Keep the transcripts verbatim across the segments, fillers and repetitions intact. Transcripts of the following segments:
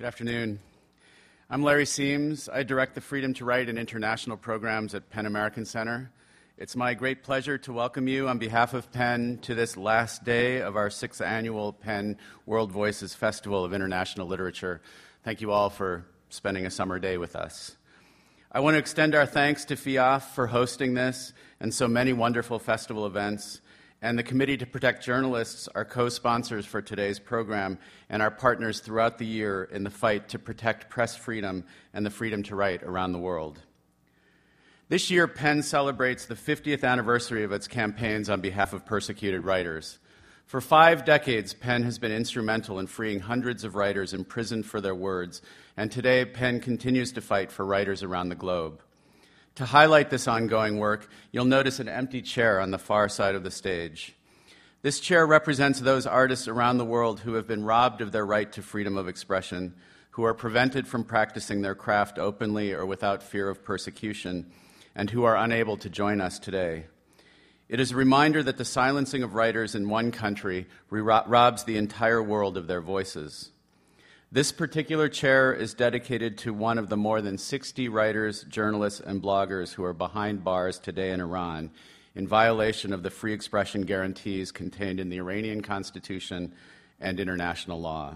Good afternoon. I'm Larry Siems. I direct the Freedom to Write and International programs at PEN American Center. It's my great pleasure to welcome you on behalf of PEN to this last day of our sixth annual PEN World Voices Festival of International Literature. Thank you all for spending a summer day with us. I want to extend our thanks to F I A F for hosting this and so many wonderful festival events, and the Committee to Protect Journalists, our co-sponsors for today's program, and our partners throughout the year in the fight to protect press freedom and the freedom to write around the world. This year, PEN celebrates the fiftieth anniversary of its campaigns on behalf of persecuted writers. For five decades, PEN has been instrumental in freeing hundreds of writers imprisoned for their words, and today, PEN continues to fight for writers around the globe. To highlight this ongoing work, you'll notice an empty chair on the far side of the stage. This chair represents those artists around the world who have been robbed of their right to freedom of expression, who are prevented from practicing their craft openly or without fear of persecution, and who are unable to join us today. It is a reminder that the silencing of writers in one country robs the entire world of their voices. This particular chair is dedicated to one of the more than sixty writers, journalists, and bloggers who are behind bars today in Iran in violation of the free expression guarantees contained in the Iranian Constitution and international law.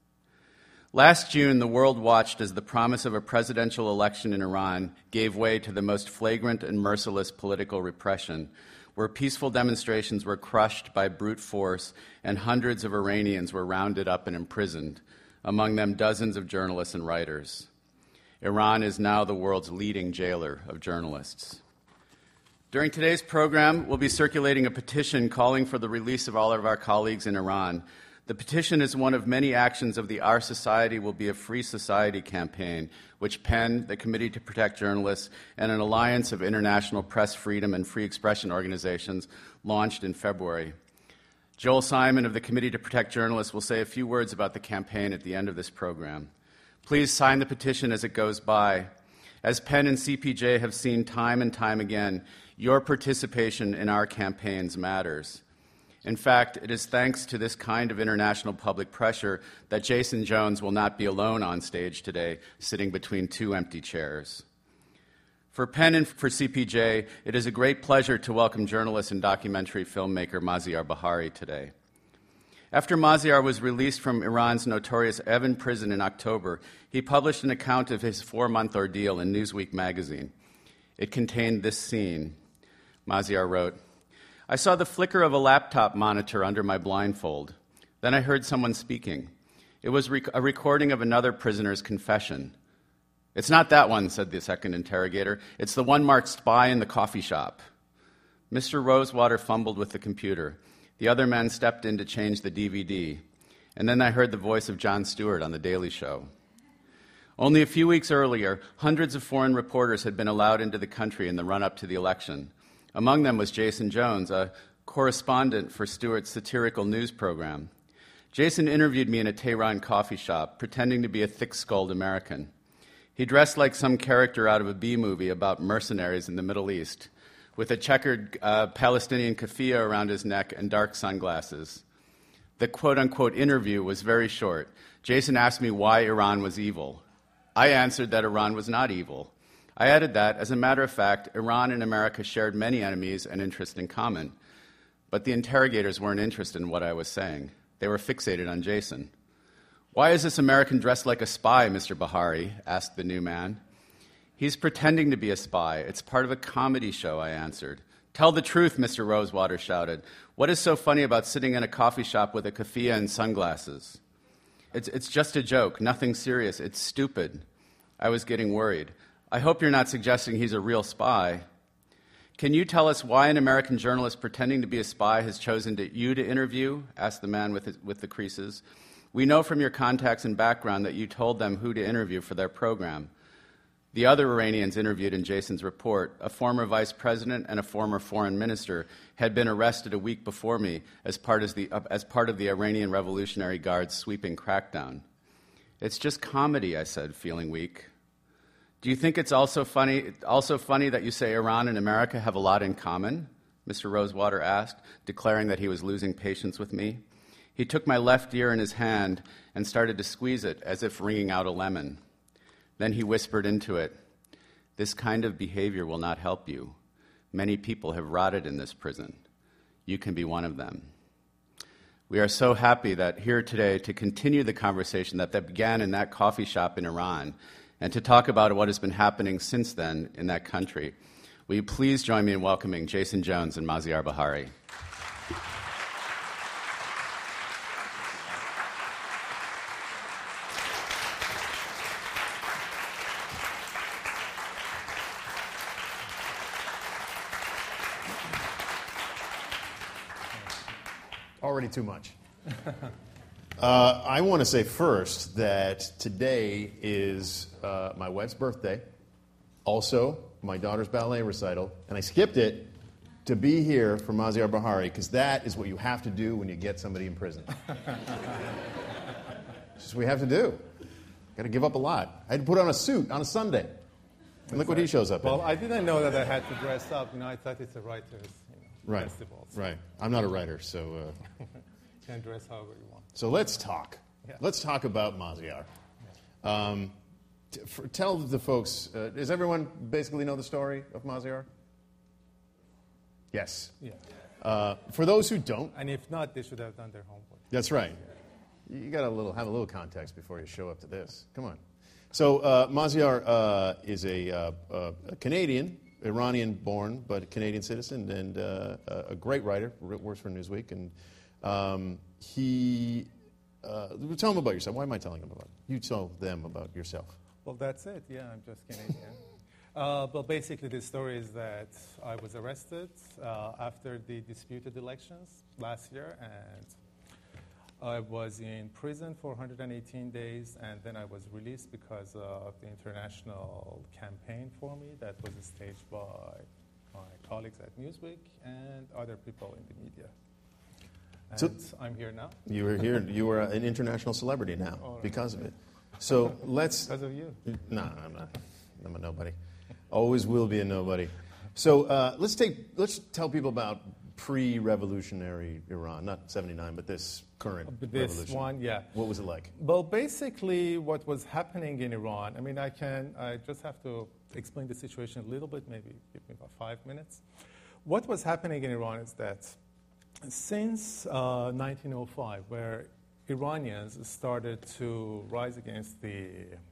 Last June, the world watched as the promise of a presidential election in Iran gave way to the most flagrant and merciless political repression, where peaceful demonstrations were crushed by brute force and hundreds of Iranians were rounded up and imprisoned, among them dozens of journalists and writers. Iran is now the world's leading jailer of journalists. During today's program, we'll be circulating a petition calling for the release of all of our colleagues in Iran. The petition is one of many actions of the Our Society Will Be a Free Society campaign, which PEN, the Committee to Protect Journalists, and an alliance of international press freedom and free expression organizations launched in February. Joel Simon of the Committee to Protect Journalists will say a few words about the campaign at the end of this program. Please sign the petition as it goes by. As PEN and C P J have seen time and time again, your participation in our campaigns matters. In fact, it is thanks to this kind of international public pressure that Jason Jones will not be alone on stage today, sitting between two empty chairs. For PEN and for C P J, it is a great pleasure to welcome journalist and documentary filmmaker Maziar Bahari today. After Maziar was released from Iran's notorious Evin prison in October, he published an account of his four-month ordeal in Newsweek magazine. It contained this scene. Maziar wrote, "I saw the flicker of a laptop monitor under my blindfold. Then I heard someone speaking. It was rec- a recording of another prisoner's confession. 'It's not that one,' said the second interrogator. 'It's the one marked spy in the coffee shop.' Mister Rosewater fumbled with the computer. The other men stepped in to change the D V D. And then I heard the voice of Jon Stewart on The Daily Show. Only a few weeks earlier, hundreds of foreign reporters had been allowed into the country in the run-up to the election. Among them was Jason Jones, a correspondent for Stewart's satirical news program. Jason interviewed me in a Tehran coffee shop, pretending to be a thick-skulled American. He dressed like some character out of a B-movie about mercenaries in the Middle East, with a checkered uh, Palestinian keffiyeh around his neck and dark sunglasses. The quote-unquote interview was very short. Jason asked me why Iran was evil. I answered that Iran was not evil. I added that, as a matter of fact, Iran and America shared many enemies and interests in common. But the interrogators weren't interested in what I was saying. They were fixated on Jason. "Why is this American dressed like a spy, Mister Bahari?" asked the new man. "He's pretending to be a spy. It's part of a comedy show," I answered. "Tell the truth," Mister Rosewater shouted. "What is so funny about sitting in a coffee shop with a keffiyeh and sunglasses?" It's, it's just a joke, nothing serious. It's stupid." I was getting worried. "I hope you're not suggesting he's a real spy." "Can you tell us why an American journalist pretending to be a spy has chosen to, you to interview?" asked the man with, his, with the creases. "We know from your contacts and background that you told them who to interview for their program." The other Iranians interviewed in Jason's report, a former vice president and a former foreign minister, had been arrested a week before me as part of the, as part of the Iranian Revolutionary Guard's sweeping crackdown. "It's just comedy," I said, feeling weak. "Do you think it's also funny, also funny that you say Iran and America have a lot in common?" Mister Rosewater asked, declaring that he was losing patience with me. He took my left ear in his hand and started to squeeze it as if wringing out a lemon. Then he whispered into it, "This kind of behavior will not help you. Many people have rotted in this prison. You can be one of them." We are so happy that here today to continue the conversation that, that began in that coffee shop in Iran and to talk about what has been happening since then in that country. Will you please join me in welcoming Jason Jones and Maziar Bahari? Already too much. uh, I want to say first that today is uh, my wife's birthday, also my daughter's ballet recital, and I skipped it to be here for Maziar Bahari because that is what you have to do when you get somebody in prison. It's just what we have to do. Got to give up a lot. I had to put on a suit on a Sunday. And look what he shows up well, in. Well, I didn't know that I had to dress up. You know, I thought it's a writer's you know, right. festival. So. Right. I'm not a writer, so... Uh, you can dress however you want. So let's talk. Yeah. Let's talk about Maziar. Um, t- for, tell the folks, uh, does everyone basically know the story of Maziar? Yes. Yeah. Uh, for those who don't... And if not, they should have done their homework. That's right. You got to little have a little context before you show up to this. Come on. So uh, Maziar uh, is a, uh, uh, a Canadian, Iranian-born, but a Canadian citizen, and uh, a great writer. Works for Newsweek, and um, he. Uh, tell them about yourself. Why am I telling them about it? You tell them about yourself. Well, that's it. Yeah, I'm just Canadian. uh, but basically, the story is that I was arrested uh, after the disputed elections last year, and I was in prison for one hundred eighteen days, and then I was released because of the international campaign for me that was staged by my colleagues at Newsweek and other people in the media. And So- I'm here now You were here. You were an international celebrity now All right. because of it. So let's. because of you. No, I'm not. I'm a nobody. Always will be a nobody. So uh, let's take. Let's tell people about pre-revolutionary Iran, not seventy-nine, but this current But this revolution. one, yeah. What was it like? Well, basically, what was happening in Iran, I mean, I can, I just have to explain the situation a little bit, maybe give me about five minutes. What was happening in Iran is that since uh, nineteen oh five, where Iranians started to rise against the,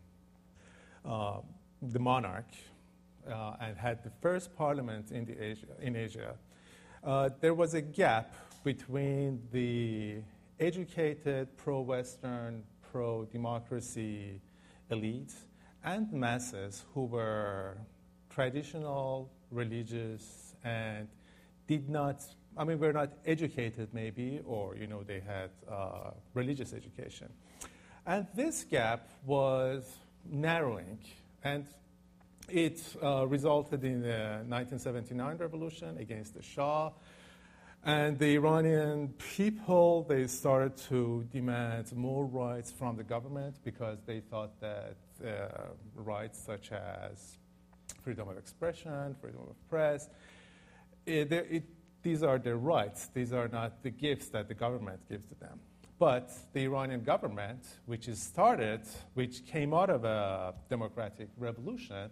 uh, the monarch uh, and had the first parliament in, the Asia, in Asia, uh, there was a gap between the educated, pro-Western, pro-democracy elite and masses who were traditional, religious, and did not, I mean, were not educated maybe, or, you know, they had uh, religious education. And this gap was narrowing, and it uh, resulted in the nineteen seventy-nine revolution against the Shah. And the Iranian people, they started to demand more rights from the government because they thought that uh, rights such as freedom of expression, freedom of press, it, it, these are their rights. These are not the gifts that the government gives to them. But the Iranian government, which is started, which came out of a democratic revolution,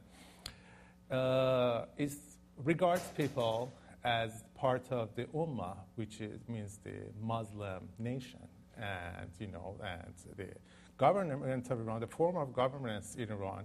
uh, is, regards people as part of the Ummah, which is, means the Muslim nation. And, you know, and the government of Iran, the form of governance in Iran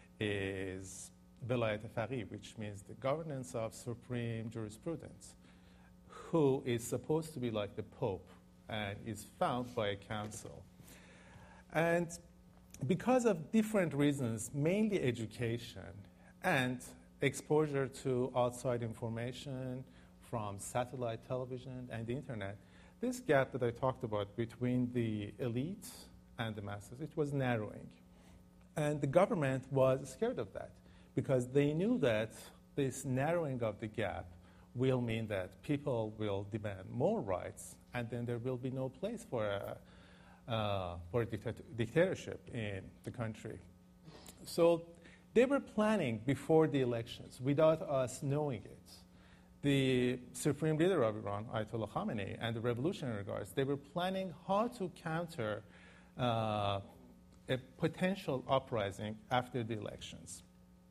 is Velayat Faqih, which means the governance of supreme jurisprudence, who is supposed to be like the Pope and is found by a council. And because of different reasons, mainly education and exposure to outside information from satellite television and the internet, this gap that I talked about between the elite and the masses, it was narrowing. And the government was scared of that because they knew that this narrowing of the gap will mean that people will demand more rights, and then there will be no place for a, uh, for a dictat- dictatorship in the country. So they were planning before the elections, without us knowing it, the supreme leader of Iran, Ayatollah Khamenei, and the revolutionary guards, they were planning how to counter uh, a potential uprising after the elections.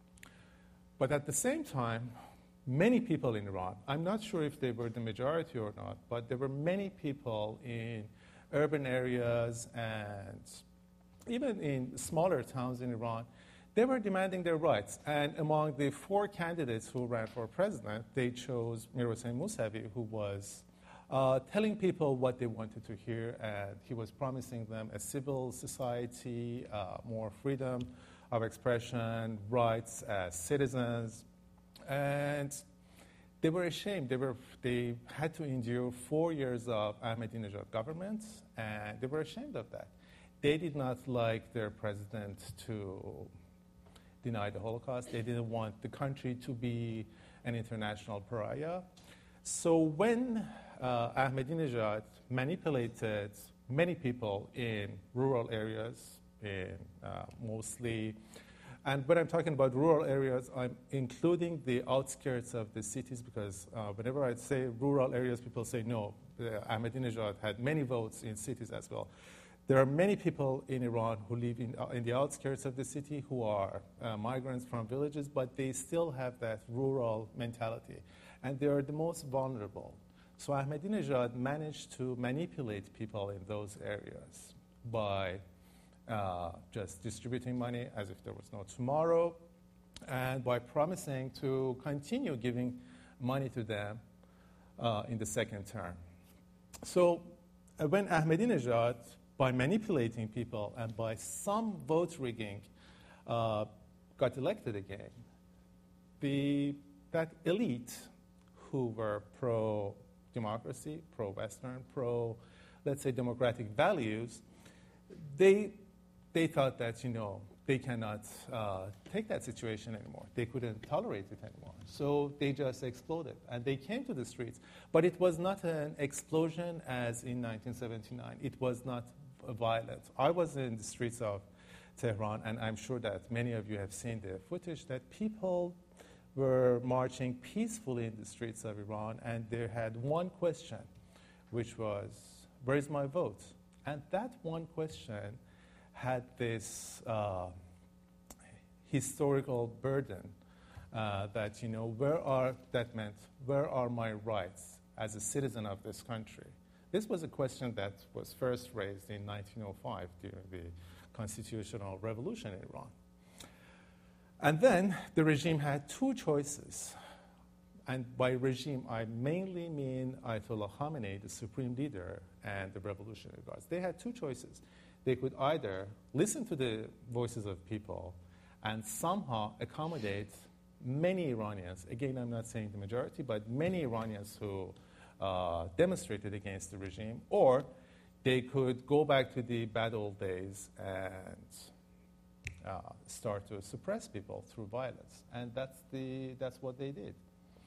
But at the same time, many people in Iran, I'm not sure if they were the majority or not, but there were many people in urban areas and even in smaller towns in Iran, they were demanding their rights. And among the four candidates who ran for president, they chose Mir Hossein Mousavi, who was uh, telling people what they wanted to hear, and he was promising them a civil society, uh, more freedom of expression, rights as citizens. And they were ashamed. They, were, they had to endure four years of Ahmadinejad government, and they were ashamed of that. They did not like their president to deny the Holocaust. They didn't want the country to be an international pariah. So when uh, Ahmadinejad manipulated many people in rural areas, in uh, mostly, and when I'm talking about rural areas, I'm including the outskirts of the cities, because uh, whenever I say rural areas, people say no. Uh, Ahmadinejad had many votes in cities as well. There are many people in Iran who live in, uh, in the outskirts of the city who are uh, migrants from villages, but they still have that rural mentality. And they are the most vulnerable. So Ahmadinejad managed to manipulate people in those areas by uh, just distributing money as if there was no tomorrow, and by promising to continue giving money to them uh, in the second term. So uh, when Ahmadinejad, by manipulating people and by some vote rigging, uh, got elected again, the, that elite who were pro-democracy, pro-Western, pro, let's say, democratic values, they, they thought that, you know, they cannot uh, take that situation anymore. They couldn't tolerate it anymore. So they just exploded, and they came to the streets. But it was not an explosion as in nineteen seventy-nine. It was not violent. I was in the streets of Tehran, and I'm sure that many of you have seen the footage, that people were marching peacefully in the streets of Iran, and they had one question, which was, where is my vote? And that one question had this uh, historical burden uh, that, you know, where are, that meant, where are my rights as a citizen of this country? This was a question that was first raised in nineteen oh five during the constitutional revolution in Iran. And then the regime had two choices. And by regime, I mainly mean Ayatollah Khamenei, the supreme leader, and the revolutionary guards. They had two choices. They could either listen to the voices of people and somehow accommodate many Iranians, again, I'm not saying the majority, but many Iranians who uh, demonstrated against the regime, or they could go back to the bad old days and uh, start to suppress people through violence. And that's, the, that's what they did.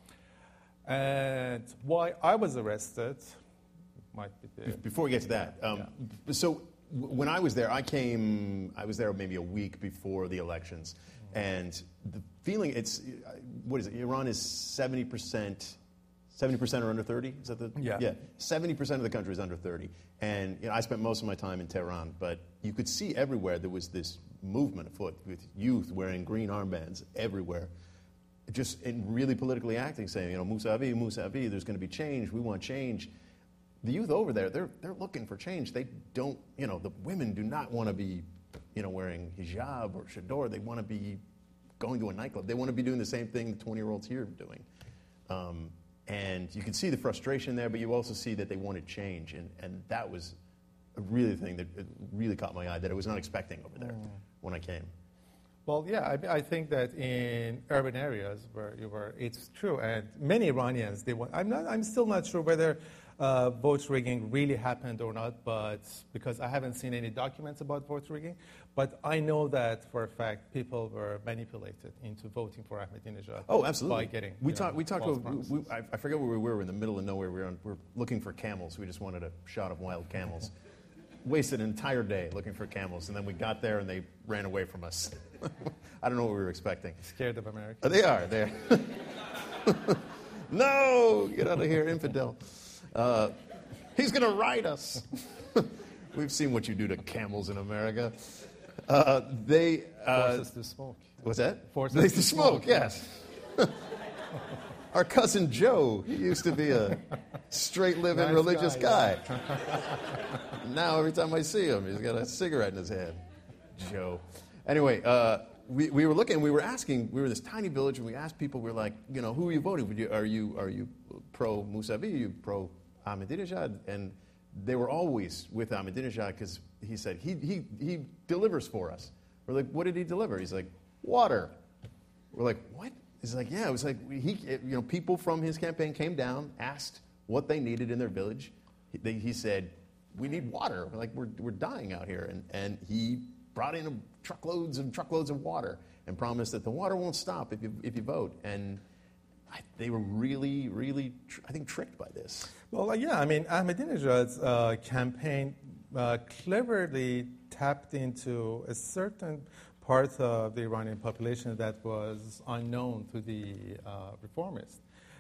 And why I was arrested might be the... Before we get to that, um, yeah. so w- when I was there, I came, I was there maybe a week before the elections, mm-hmm. and the feeling, it's, what is it, Iran is seventy percent, seventy percent are under thirty? Is that the... Yeah. Yeah, seventy percent of the country is under thirty. And you know, I spent most of my time in Tehran, but you could see everywhere there was this movement afoot with youth wearing green armbands everywhere, just in really politically acting, saying, you know, Mousavi, Mousavi, there's going to be change, we want change. The youth over there, they're they're looking for change. They don't, you know, the women do not want to be, you know, wearing hijab or chador. They want to be going to a nightclub. They want to be doing the same thing the twenty-year-olds here are doing. Um, and you can see the frustration there, but you also see that they wanted change. And, and that was a really thing that really caught my eye, that I was not expecting over there mm. when I came. Well, yeah, I, I think that in urban areas where you were, it's true, and many Iranians, they want, I'm not, I'm still not sure whether uh, vote rigging really happened or not, but because I haven't seen any documents about vote rigging, but I know that for a fact people were manipulated into voting for Ahmadinejad. Oh, absolutely. By getting, we you talked. know, We talked. false We, we, I, I forget where we were. We were in the middle of nowhere. We were, on, we were looking for camels. We just wanted a shot of wild camels. Wasted an entire day looking for camels, and then we got there and they ran away from us. I don't know what we were expecting. Scared of America. Uh, they are. They are. No, get out of here, infidel. Uh, he's going to ride us. We've seen what you do to camels in America. Uh, they uh, Force us to smoke. What's that? Force They us to to smoke. smoke. Yes. Our cousin Joe, he used to be a straight living Nice religious guy, guy. Now every time I see him, he's got a cigarette in his hand. Joe. Anyway, uh, we, we were looking, we were asking, we were in this tiny village, and we asked people, we were like, you know, who are you voting for? Are you are you pro Mousavi? Are you pro Ahmadinejad? And they were always with Ahmadinejad because he said, he, he, he delivers for us. We're like, what did he deliver? He's like, water. We're like, what? He's like, yeah, it was like, he, you know, people from his campaign came down, asked what they needed in their village. He, they, he said, we need water. We're like, we're, we're dying out here. And, and he brought in truckloads and truckloads of water and promised that the water won't stop if you, if you vote. And I, they were really, really, tr- I think, tricked by this. Well, uh, yeah, I mean, Ahmadinejad's uh, campaign uh, cleverly tapped into a certain part of the Iranian population that was unknown to the uh, reformists.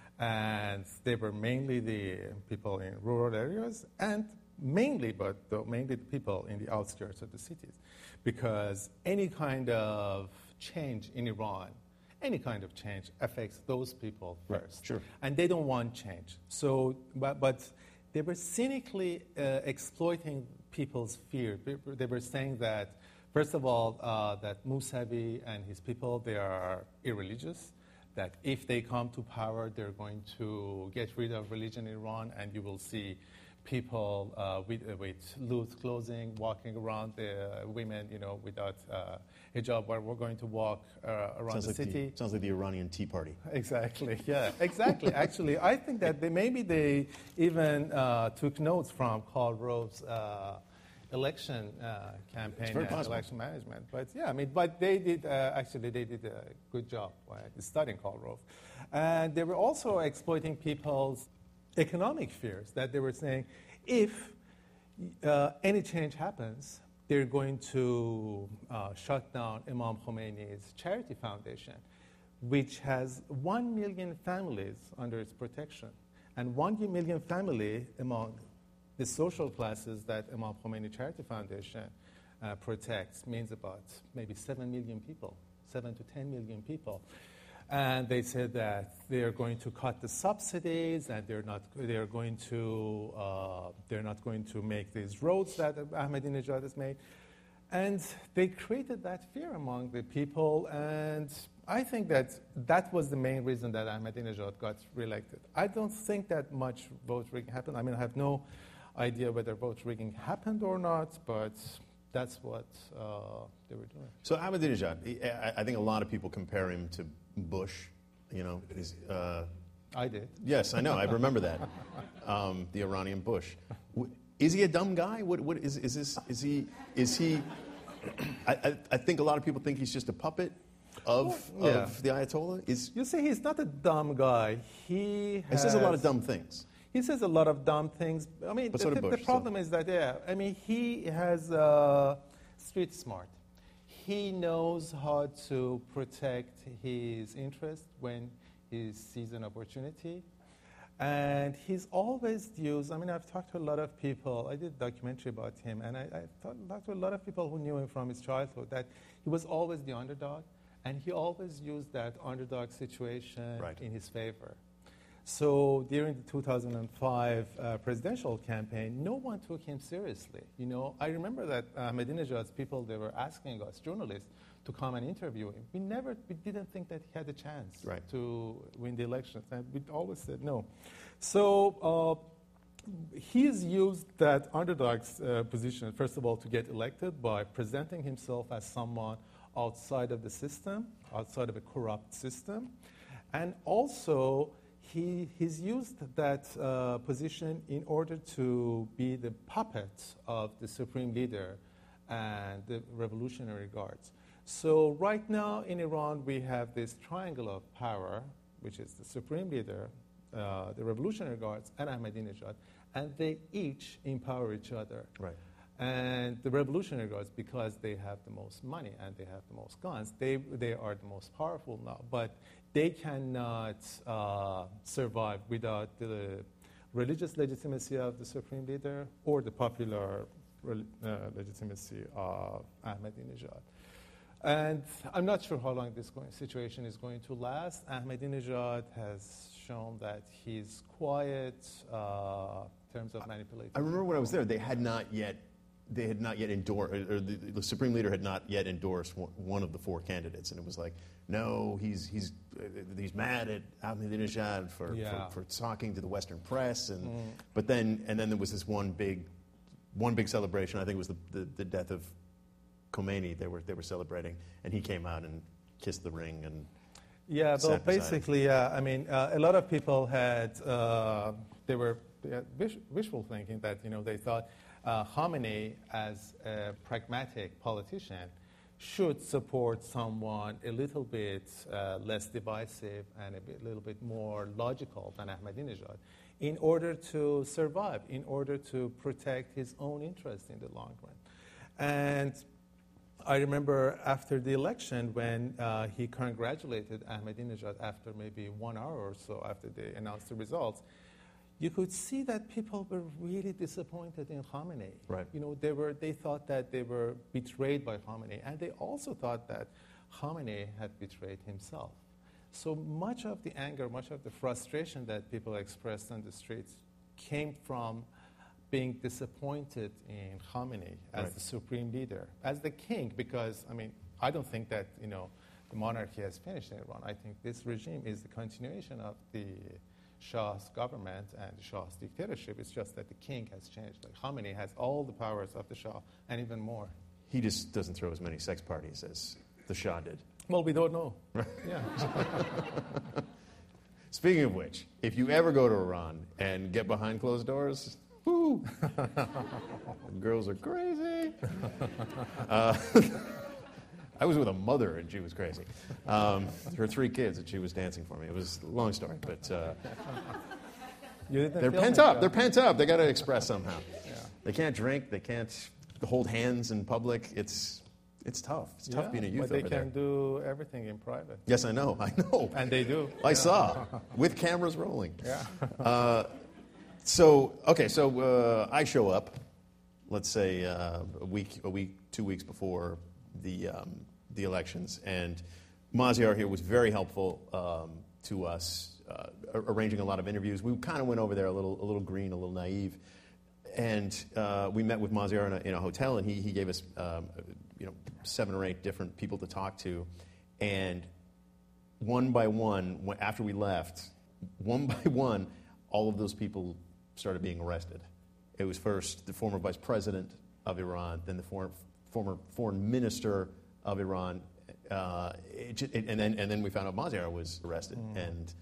And they were mainly the people in rural areas and mainly, but though mainly the people in the outskirts of the cities. Because any kind of change in Iran, any kind of change affects those people first. Right, sure. And they don't want change. So, but, but they were cynically uh, exploiting people's fear. They were saying that, first of all, uh, that Mousavi and his people, they are irreligious, that if they come to power, they're going to get rid of religion in Iran, and you will see people uh, with, uh, with loose clothing walking around, the uh, women, you know, without uh, hijab, where we're going to walk uh, around Sounds the like city. The, sounds like the Iranian Tea Party. Exactly, yeah, exactly. Actually, I think that they, maybe they even uh, took notes from Karl Rove's uh, election uh, campaign and possible. election management. But yeah, I mean, but they did, uh, actually, they did a good job uh, studying Karl Rove. And they were also exploiting people's economic fears, that they were saying if uh, any change happens, they're going to uh, shut down Imam Khomeini's charity foundation, which has one million families under its protection. And one million family among the social classes that Imam Khomeini Charity Foundation uh, protects means about maybe seven million people, seven to ten million people. And they said that they're going to cut the subsidies, and they're not. They're going to. Uh, they're not going to make these roads that Ahmadinejad has made, and they created that fear among the people. And I think that that was the main reason that Ahmadinejad got reelected. I don't think that much vote rigging happened. I mean, I have no idea whether vote rigging happened or not, but that's what uh, they were doing. So Ahmadinejad, I, I think a lot of people compare him to Bush. You know, he's, uh, I did. yes, I know. I remember that. Um, the Iranian Bush. Is he a dumb guy? What, what is, is this? Is he? Is he? I, I, I think a lot of people think he's just a puppet of, Well, yeah. of the Ayatollah. Is You see, he's not a dumb guy. He he has, says a lot of dumb things. He says a lot of dumb things. I mean, But the, so did the, Bush, the problem is that, yeah, I mean, he has uh, street smart. He knows how to protect his interest when he sees an opportunity. And he's always used, I mean, I've talked to a lot of people. I did a documentary about him, and I, I talked, talked to a lot of people who knew him from his childhood, that he was always the underdog, and he always used that underdog situation Right. in his favor. So during the two thousand five uh, presidential campaign, no one took him seriously. You know, I remember that Ahmadinejad's people, they were asking us, journalists, to come and interview him. We never, we didn't think that he had a chance Right. to win the elections, and we always said no. So uh, he's used that underdog uh, position, first of all, to get elected by presenting himself as someone outside of the system, outside of a corrupt system, and also He, he's used that uh, position in order to be the puppet of the supreme leader and the Revolutionary Guards. So right now in Iran, we have this triangle of power, which is the supreme leader, uh, the Revolutionary Guards, and Ahmadinejad, and they each empower each other. Right. And the Revolutionary Guards, because they have the most money and they have the most guns, they, they are the most powerful now. But they cannot uh, survive without the religious legitimacy of the supreme leader or the popular re- uh, legitimacy of Ahmadinejad. And I'm not sure how long this going, situation is going to last. Ahmadinejad has shown that he's quiet uh, in terms of manipulating. I remember when I was there, they had not yet, they had not yet endorsed, or the, the supreme leader had not yet endorsed one, one of the four candidates, and it was like, no, he's he's uh, he's mad at Ahmadinejad for, Yeah. for for talking to the Western press, and mm. but then and then there was this one big, one big celebration. I think it was the, the, the death of Khomeini. They were they were celebrating, and he came out and kissed the ring and. Yeah, well, basically, yeah. I mean, uh, a lot of people had uh, they were they had wish, wishful thinking that you know they thought uh, Khamenei, as a pragmatic politician, should support someone a little bit uh, less divisive and a bit, little bit more logical than Ahmadinejad, in order to survive, in order to protect his own interest in the long run, and. I remember after the election when uh, he congratulated Ahmadinejad after maybe one hour or so after they announced the results, you could see that people were really disappointed in Khamenei. Right. You know, they were they thought that they were betrayed by Khamenei, and they also thought that Khamenei had betrayed himself. So much of the anger, much of the frustration that people expressed on the streets came from being disappointed in Khamenei as right. the supreme leader, as the king, because, I mean, I don't think that, you know, the monarchy has finished in Iran. I think this regime is the continuation of the Shah's government and the Shah's dictatorship. It's just that the king has changed. Like, Khamenei has all the powers of the Shah and even more. He just doesn't throw as many sex parties as the Shah did. Well, we don't know. Yeah. Speaking of which, if you ever go to Iran and get behind closed doors, woo! Girls are crazy. Uh, I was with a mother and she was crazy. Um, her three kids and she was dancing for me. It was a long story, but uh, you didn't they're film pent it, up. yeah. They're pent up. They got to express somehow. Yeah. They can't drink. They can't hold hands in public. It's it's tough. It's tough Yeah, being a youth but they over can there. do everything in private. Yes, I know. I know. And they do. I Yeah. saw with cameras rolling. Yeah. Uh, so okay, so uh, I show up. Let's say uh, a week, a week, two weeks before the um, the elections, and Maziar here was very helpful um, to us, uh, arranging a lot of interviews. We kind of went over there a little, a little green, a little naive, and uh, we met with Maziar in a, in a hotel, and he he gave us um, you know seven or eight different people to talk to, and one by one, after we left, one by one, all of those people started being arrested. It was first the former vice president of Iran, then the for, former foreign minister of Iran, uh, it, it, and then and then we found out Maziar was arrested. Mm. And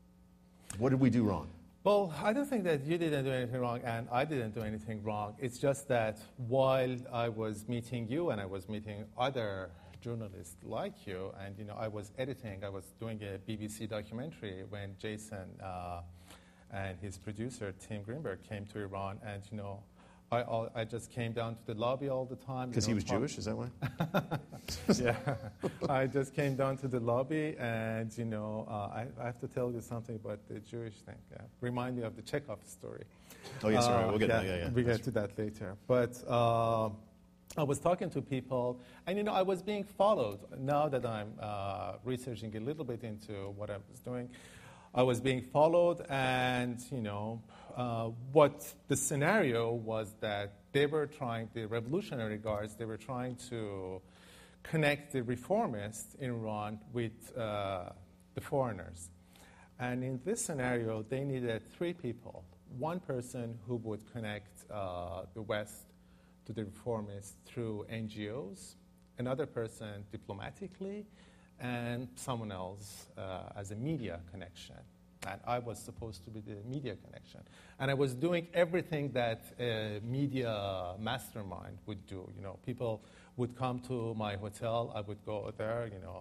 what did we do wrong? Well, I don't think that you didn't do anything wrong and I didn't do anything wrong. It's just that while I was meeting you and I was meeting other journalists like you, and you know, I was editing, I was doing a B B C documentary when Jason uh, and his producer, Tim Greenberg, came to Iran, and you know, I, all, I just came down to the lobby all the time. Because you he know, was talk- Jewish, is that why? Yeah, I just came down to the lobby, and you know, uh, I, I have to tell you something about the Jewish thing. Yeah. Remind me of the Chekhov story. Oh yes, uh, all right, we'll get yeah, that. Yeah, yeah. We get to that later. But uh, I was talking to people, and you know, I was being followed. Now that I'm uh, researching a little bit into what I was doing, I was being followed, and you know, uh, what the scenario was that they were trying, the Revolutionary Guards, they were trying to connect the reformists in Iran with uh, the foreigners. And in this scenario, they needed three people. One person who would connect uh, the West to the reformists through N G Os, another person diplomatically, and someone else uh, as a media connection. And I was supposed to be the media connection. And I was doing everything that a media mastermind would do. You know, people would come to my hotel, I would go there, you know,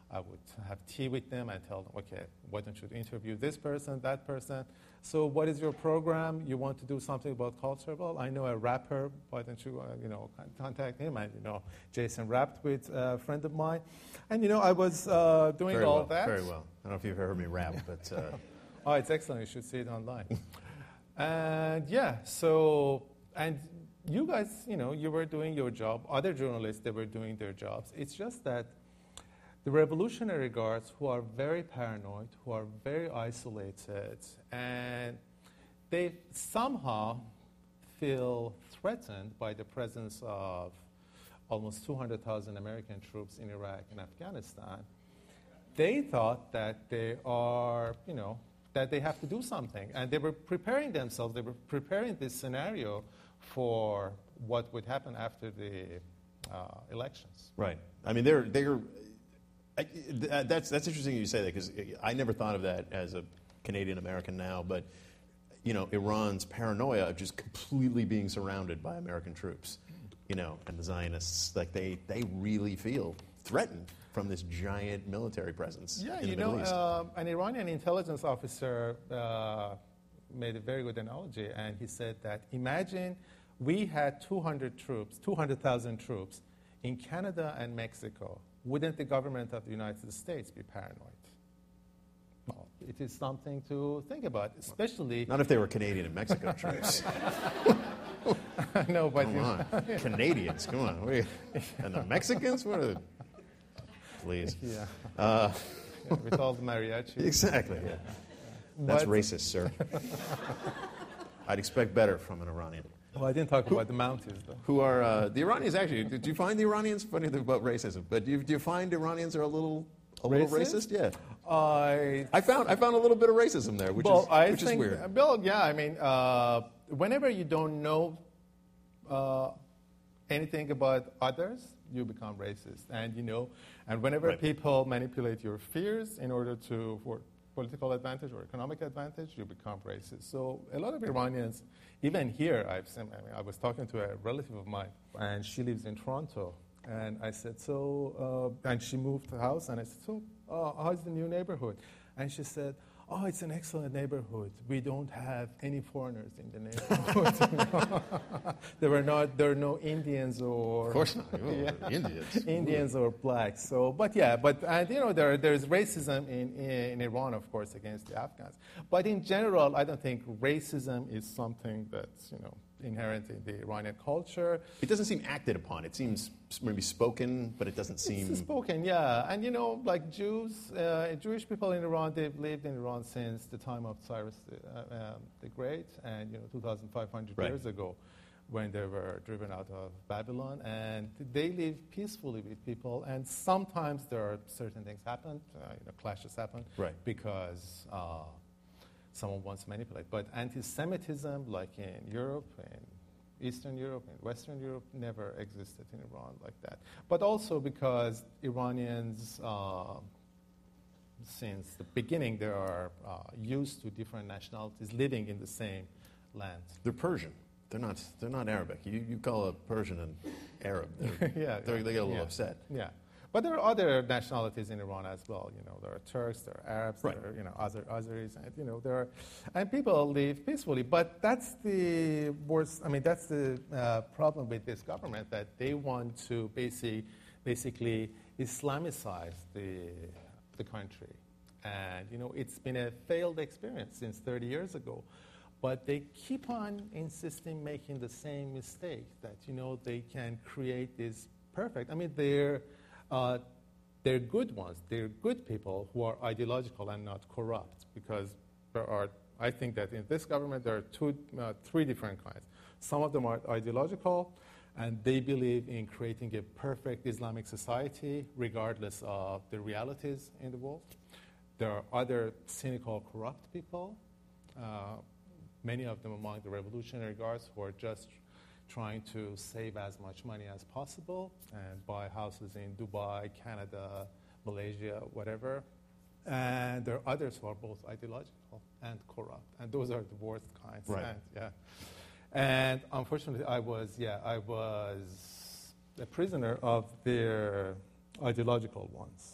I would have tea with them and tell them, okay, why don't you interview this person, that person? So what is your program? You want to do something about culture? Well, I know a rapper. Why don't you, uh, you know, contact him? And, you know, Jason rapped with a friend of mine. And, you know, I was uh, doing very all well, that. Very well. I don't know if you've ever heard me rap, but... Uh... Oh, it's excellent. You should see it online. And, yeah, so, and you guys, you know, you were doing your job. Other journalists, they were doing their jobs. It's just that the Revolutionary Guards, who are very paranoid, who are very isolated, and they somehow feel threatened by the presence of almost two hundred thousand American troops in Iraq and Afghanistan, they thought that they are, you know, that they have to do something. And they were preparing themselves, they were preparing this scenario for what would happen after the uh, elections. Right. I mean, they're... they're I, th- that's that's interesting you say that, because I never thought of that as a Canadian American now, but you know, Iran's paranoia of just completely being surrounded by American troops, you know, and the Zionists, like they they really feel threatened from this giant military presence. Yeah, in you the know, Middle East. uh, an Iranian intelligence officer uh, made a very good analogy, and he said that imagine we had two hundred troops, two hundred thousand troops in Canada and Mexico. Wouldn't the government of the United States be paranoid? Well, it is something to think about, especially... Not if they were Canadian and Mexico troops. No, but... Come on. Canadians, come on. What are you, and the Mexicans? What are Please. Yeah. Uh, yeah. With all the mariachi. Exactly. Yeah. That's But- racist, sir. I'd expect better from an Iranian. Well, I didn't talk about the Mounties, though. Who are uh, the Iranians? Actually, do you find the Iranians funny thing about racism? But do you, do you find Iranians are a little a little Racist? racist? Yeah, I I found I found a little bit of racism there, which well, is I which think, is weird. Well, yeah, I mean, uh, whenever you don't know uh, anything about others, you become racist, and you know, and whenever Right. people manipulate your fears in order to for political advantage or economic advantage, you become racist. So a lot of Iranians, even here, I've seen, I mean, I was talking to a relative of mine, and she lives in Toronto. And I said, so, uh, and she moved to house, and I said, so, uh, how's the new neighborhood? And she said, oh, it's an excellent neighborhood. We don't have any foreigners in the neighborhood. there were not, there are no Indians or Of course not. Oh, Yeah. Indians. Indians or blacks. So, but yeah, but and you know, there there's racism in, in Iran, of course, against the Afghans. But in general, I don't think racism is something that's you know inherent in the Iranian culture. It doesn't seem acted upon. It seems maybe spoken, but it doesn't seem. It's spoken, yeah. And you know, like Jews, uh, Jewish people in Iran, they've lived in Iran since the time of Cyrus uh, um, the Great, and you know, two thousand five hundred Right. years ago, when they were driven out of Babylon, and they live peacefully with people. And sometimes there are certain things happen, uh, you know, clashes happen, Right. because uh, someone wants to manipulate. But anti-Semitism, like in Europe, in Eastern Europe, in Western Europe, never existed in Iran like that. But also because Iranians, uh, since the beginning, they are uh, used to different nationalities living in the same land. They're Persian. They're not. They're not Arabic. You, you call a Persian an Arab. They're, yeah, they're, they get a little yeah. upset. Yeah. But there are other nationalities in Iran as well. You know, there are Turks, there are Arabs, Right. there are, you know, Azer, Azeris, and, you know, there are, and people live peacefully. But that's the worst, I mean, that's the uh, problem with this government, that they want to basic, basically Islamicize the, the country. And, you know, it's been a failed experience since thirty years ago. But they keep on insisting making the same mistake, that, you know, they can create this perfect, I mean, they're, uh, they're good ones. They're good people who are ideological and not corrupt, because there are, I think that in this government there are two, uh, three different kinds. Some of them are ideological, and they believe in creating a perfect Islamic society regardless of the realities in the world. There are other cynical, corrupt people, uh, many of them among the Revolutionary Guards, who are just trying to save as much money as possible and buy houses in Dubai, Canada, Malaysia, whatever. And there are others who are both ideological and corrupt, and those are the worst kinds. Right. And, yeah. And unfortunately, I was, yeah, I was a prisoner of their ideological ones. Right.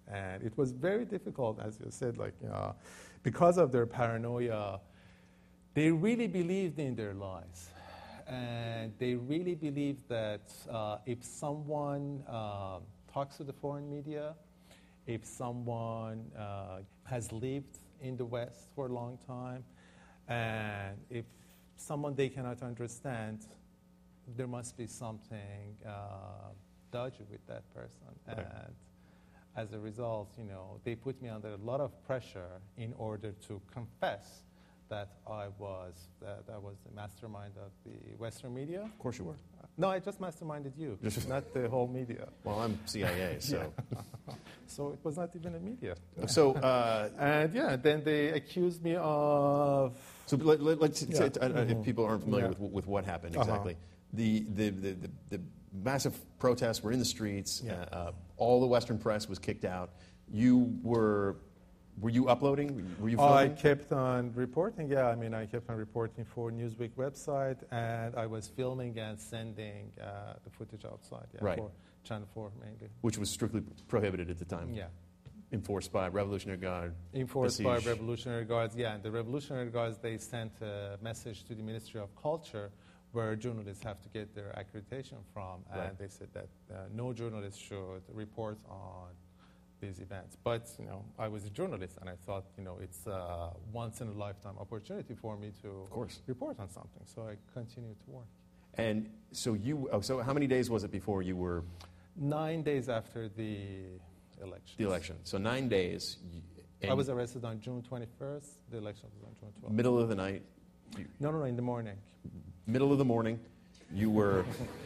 And it was very difficult, as you said, like, uh, because of their paranoia, they really believed in their lies. And they really believed that uh, if someone uh, talks to the foreign media, if someone uh, has lived in the West for a long time, and if someone they cannot understand, there must be something uh, dodgy with that person. Right. And as a result, you know, they put me under a lot of pressure in order to confess that I was that I was the mastermind of the Western media. Of course you were. No, I just masterminded you, not the whole media. Well, I'm C I A, so. So it was not even a media. So, uh, And yeah, then they accused me of. so let, let, let's Yeah. say, uh, Mhm. if people aren't familiar Yeah. with, with what happened Uh-huh. exactly, the, the, the, the, the massive protests were in the streets. Yeah. Uh, uh, all the Western press was kicked out. You were, were you uploading? Were you I filming? kept on reporting, yeah, I mean, I kept on reporting for Newsweek website, and I was filming and sending uh, the footage outside, yeah, Right. for Channel four mainly. Which was strictly prohibited at the time. Yeah. Enforced by Revolutionary Guard. Enforced by Besiege. Revolutionary Guards, yeah, and the Revolutionary Guards, they sent a message to the Ministry of Culture where journalists have to get their accreditation from, and Right. they said that uh, no journalist should report on these events. But, you know, I was a journalist, and I thought, you know, it's a once-in-a-lifetime opportunity for me to Of course. report on something, so I continued to work. And so you, oh, so how many days was it before you were Nine days after the election. the election? So nine days. y- I and was arrested on June twenty-first. The election was on June twelfth. middle of the night, No, no, no, in the morning. middle of the morning, you were,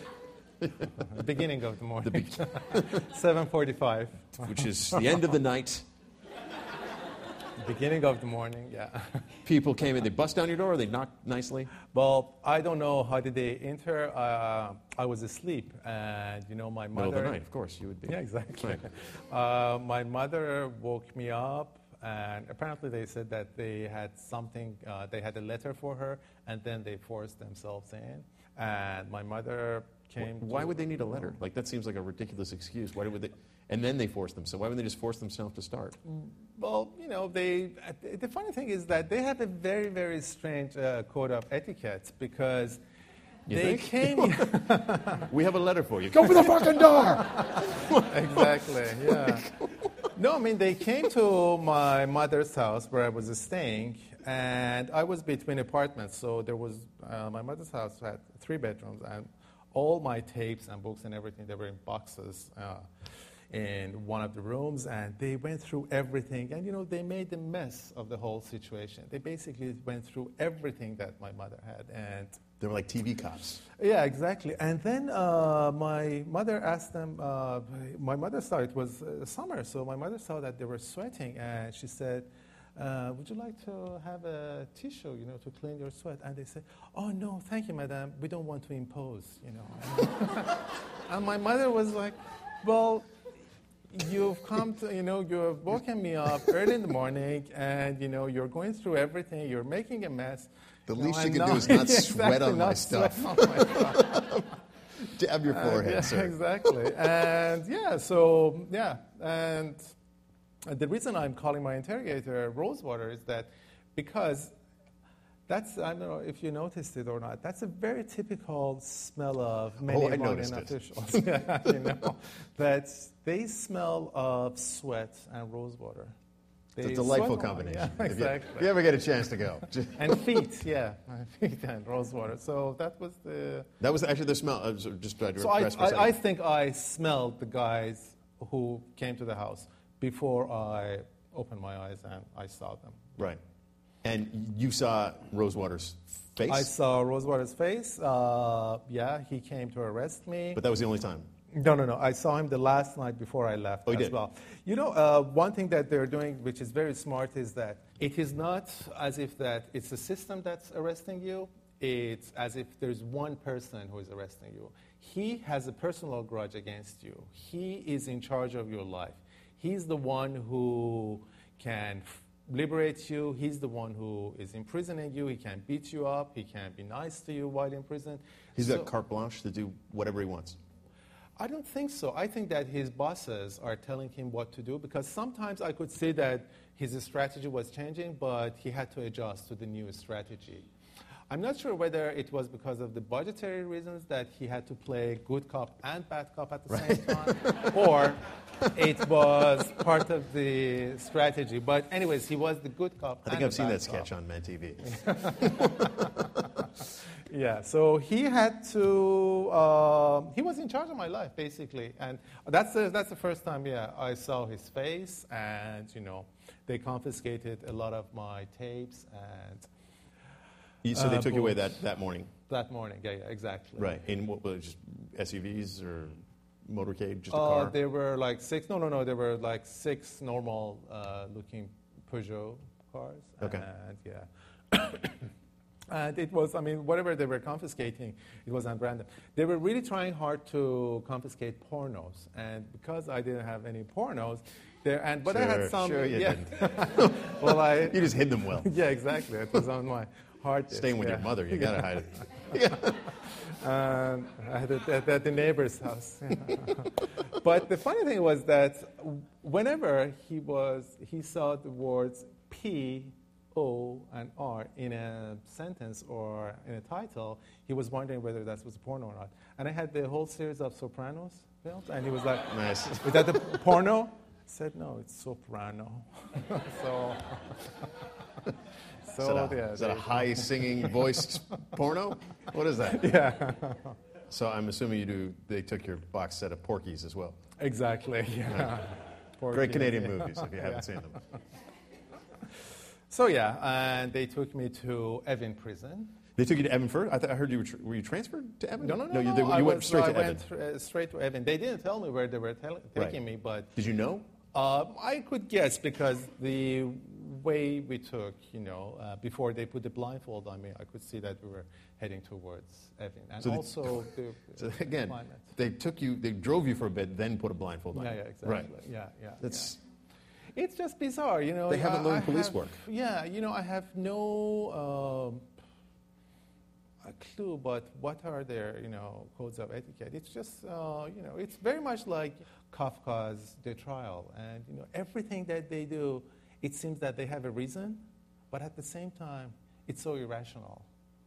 The beginning of the morning. the be- seven forty-five. which is the end of the night. Beginning of the morning, yeah. People came in, they bust down your door, they knocked nicely. Well, I don't know how did they enter. Uh, I was asleep, and you know my mother. Middle of the night, of course, you would be. Yeah, exactly. Right. Uh, my mother woke me up, and apparently they said that they had something. Uh, they had a letter for her, and then they forced themselves in. And my mother came. Why to, would they need a letter? Like, that seems like a ridiculous excuse. Why would they? And then they forced them. So why wouldn't they just force themselves to start? Well, you know, they. The funny thing is that they have a very, very strange uh, code of etiquette because You they think? came. We have a letter for you. Go for the fucking door! Exactly. Yeah. No, I mean they came to my mother's house where I was staying, and I was between apartments. So there was uh, my mother's house had three bedrooms, and all my tapes and books and everything they were in boxes. Uh, in one of the rooms, and they went through everything, and you know they made a mess of the whole situation. They basically went through everything that my mother had, and They were like T V cops. yeah, exactly. And then uh, my mother asked them. Uh, my mother saw it was uh, summer, so my mother saw that they were sweating, and she said, uh, "Would you like to have a tissue, you know, to clean your sweat?" And they said, "Oh no, thank you, madam. We don't want to impose, you know." And my mother was like, "Well, you've come to, you know, you've woken me up early in the morning, and you know, you're going through everything. You're making a mess." The No, least you I'm can not- do is not Exactly, sweat on my not stuff. sweat on my stuff. Dab your forehead, Uh, yeah, sir. exactly. And yeah, so yeah, and the reason I'm calling my interrogator Rosewater is that because that's, I don't know if you noticed it or not, that's a very typical smell of many Oh, I Iranian noticed it. officials. Yeah, you know, that they smell of sweat and rosewater. It's a They delightful sweat a lot. combination. Yeah, If you- exactly. If you ever get a chance to go. And feet, yeah, feet and rosewater. So that was the. That was actually the smell. I was just trying to So I, impress for a I, I second. think I smelled the guys who came to the house before I opened my eyes and I saw them. Right. And you saw Rosewater's face? I saw Rosewater's face. Uh, yeah, he came to arrest me. But that was the only time. No, no, no. I saw him the last night before I left Oh, you as did? well. You know, uh, one thing that they're doing, which is very smart, is that it is not as if that it's the system that's arresting you. It's as if there's one person who is arresting you. He has a personal grudge against you. He is in charge of your life. He's the one who can f- liberate you. He's the one who is imprisoning you. He can beat you up. He can be nice to you while in prison. He's So- got carte blanche to do whatever he wants. I don't think so. I think that his bosses are telling him what to do, because sometimes I could see that his strategy was changing, but he had to adjust to the new strategy. I'm not sure whether it was because of the budgetary reasons that he had to play good cop and bad cop at the right. same time, or it was part of the strategy. But anyways, he was the good cop. I think and I've the seen bad that sketch cop. on Man T V. Yeah, so he had to, uh, he was in charge of my life, basically. And that's the, that's the first time, yeah, I saw his face. And, you know, they confiscated a lot of my tapes. And You- so they Uh, took you away books. that, that morning? that morning, yeah, yeah, exactly. Right. In what was it, just S U Vs or motorcade, just a Uh, car? there were like six, no, no, no, there were like six normal uh, looking Peugeot cars. Okay. And yeah. And it was, I mean, whatever they were confiscating, it was unbranded. They were really trying hard to confiscate pornos. And because I didn't have any pornos, there, and but I Sure, had some. sure you yeah. didn't. Well, I. You just hid them well. Yeah, exactly. It was on my hard disk. Staying with yeah. your mother, you got to hide it. Um, I had it at, at the neighbor's house. But the funny thing was that whenever he was, he saw the words P, O, and R in a sentence or in a title, he was wondering whether that was a porno or not. And I had the whole series of Sopranos films, and he was like, Nice. "Is that the porno?" I said, "No, it's soprano." so. So, Is that a, yeah, is that a they- high singing voiced porno? What is that? Yeah, So I'm assuming you do. They took your box set of Porky's as well. exactly. Yeah. Porky, Great Canadian yeah. movies if you haven't seen them. So yeah, and they took me to Evin prison. They took you to Evan first. I, th- I heard you were, tr- were you transferred to Evan. No, no, no, you, no. they- you I went was- straight I to Evan. went uh, straight to Evin. They didn't tell me where they were tel- taking Right. me, but Did you know? uh, I could guess because the way we took, you know, uh, before they put the blindfold on me, I could see that we were heading towards Evin, and So the- also the So again, climate. they took you. They drove you for a bit, then put a blindfold on. Yeah, you. yeah, exactly. Right. Yeah, yeah. That's yeah. It's just bizarre, you know. They haven't I- learned I police have- work. Yeah, you know, I have no um, a clue, but what are their, you know, codes of etiquette? It's just, uh, you know, it's very much like Kafka's The Trial, and you know, everything that they do, it seems that they have a reason, but at the same time, it's so irrational.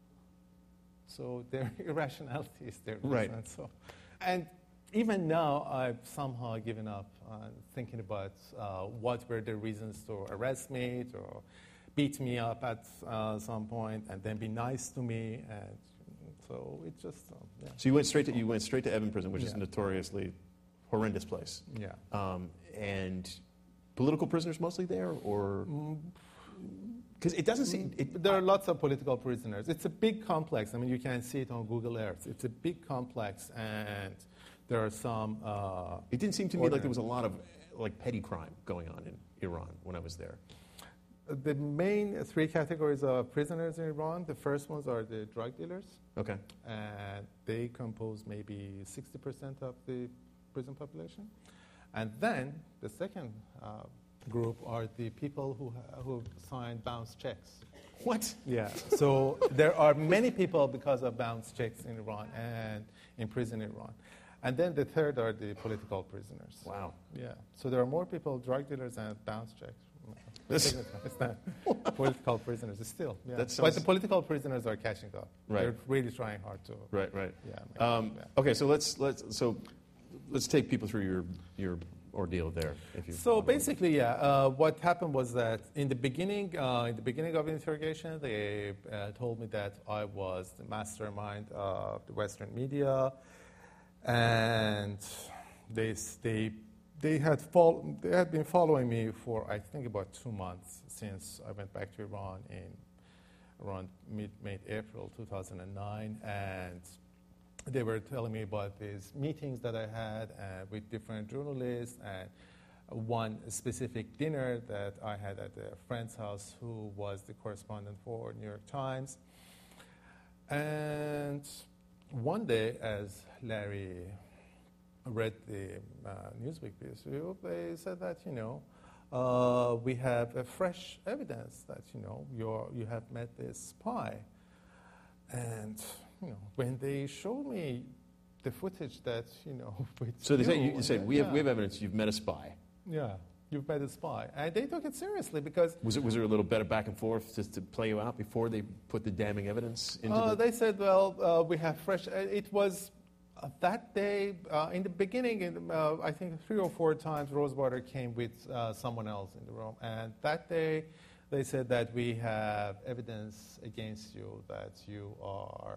So their irrationality is their reason. Right. So, and even now, I've somehow given up on thinking about uh, what were the reasons to arrest me, to beat me up at uh, some point, and then be nice to me, and so it just, uh, yeah. so you went straight to you went straight to Evan Prison, which is a Yeah. notoriously horrendous place. Yeah. Um, and political prisoners mostly there, or Mm. because it doesn't seem. It, There are lots of political prisoners. It's a big complex. I mean, you can see it on Google Earth. It's a big complex, and there are some. Uh, It didn't seem to me like there was a lot of like petty crime going on in Iran when I was there. the main three categories of prisoners in Iran. The first ones are the drug dealers, Okay. and they compose maybe sixty percent of the prison population. And then the second uh, group are the people who ha- who sign bounce checks. What? Yeah. So there are many people because of bounce checks in Iran and in prison in Iran. And then the third are the political prisoners. Wow. Yeah. So there are more people, drug dealers and bounce checks. This- It's not political prisoners still. Yeah. That But sounds- the political prisoners are catching up. Right. They're really trying hard to. Right. Right. Yeah. make- Um, yeah. okay. So let's let's so let's take people through your your ordeal there. If you So want. basically, yeah, uh, what happened was that in the beginning, uh, in the beginning of the interrogation, they uh, told me that I was the mastermind of the Western media, and they s- they they had fol- they had been following me for I think about two months since I went back to Iran in around mid mid April two thousand nine, and they were telling me about these meetings that I had uh, with different journalists and one specific dinner that I had at a friend's house who was the correspondent for New York Times. And one day, as Larry read the uh, Newsweek piece, they said that, you know, uh, we have a fresh evidence that, you know, you're, you have met this spy. And, you know, when they showed me the footage that, you know, with So they say, you you said, and- we have, yeah. we have evidence you've met a spy. Yeah, you've met a spy. And they took it seriously because Was, it, was there a little bit of back and forth just to play you out before they put the damning evidence into uh, the... they said, well, uh, we have fresh. Uh, it was uh, that day, uh, in the beginning, in, uh, I think three or four times, Rosewater came with uh, someone else in the room. And that day, they said that we have evidence against you that you are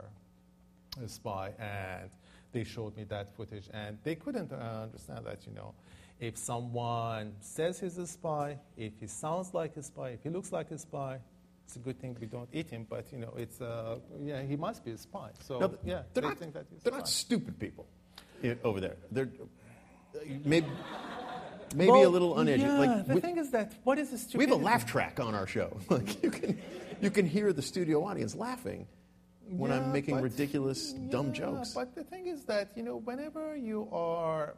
a spy. And they showed me that footage. And they couldn't uh, understand that, you know. If someone says he's a spy, if he sounds like a spy, if he looks like a spy, it's a good thing we don't eat him. But you know, it's uh, yeah, he must be a spy. So No, th- yeah, they're they not, think that he's a they're spy. not stupid people i- over there. They're uh, maybe, maybe Well, a little uneducated. Yeah, like, the we, thing is that what is the we stupidity? have a laugh track on our show. Like you can, you can hear the studio audience laughing when Yeah, I'm making but- ridiculous, dumb yeah, jokes. But the thing is that, you know, whenever you are